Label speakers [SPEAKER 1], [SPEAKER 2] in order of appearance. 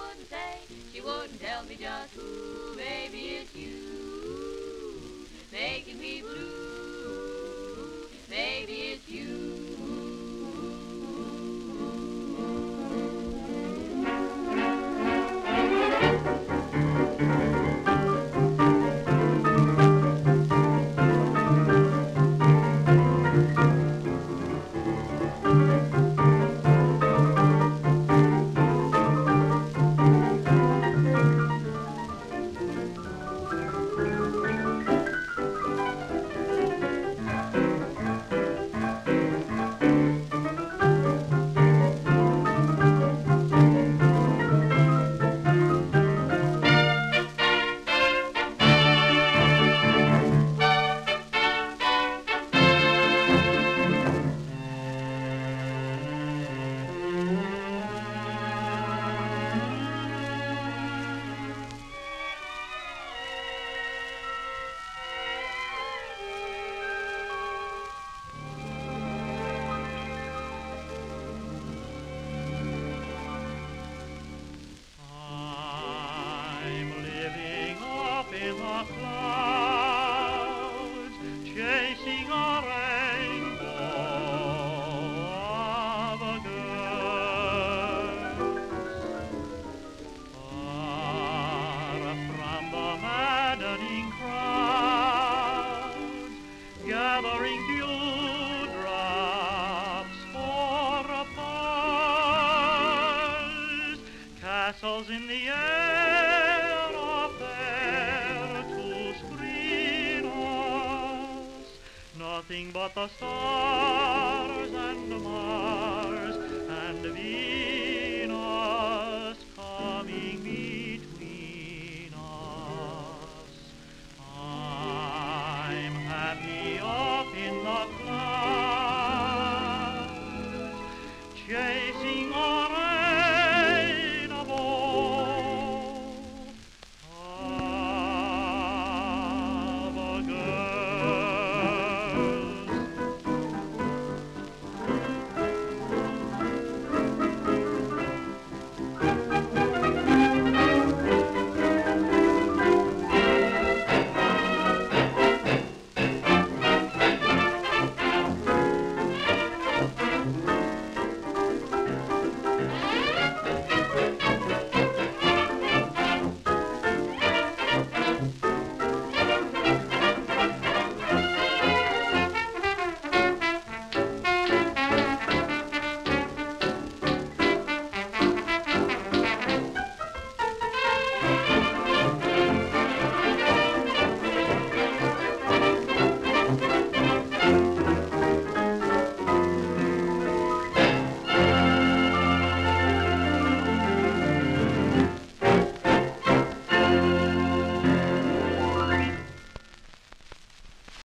[SPEAKER 1] wouldn't say, she wouldn't tell me just who. Baby, it's you, making me blue. Baby, it's you.
[SPEAKER 2] In the clouds, chasing a rainbow of a girl. Far from the maddening crowds, gathering dewdrops for a buzz, castles in the air are fair to screen us, nothing but the stars and Mars.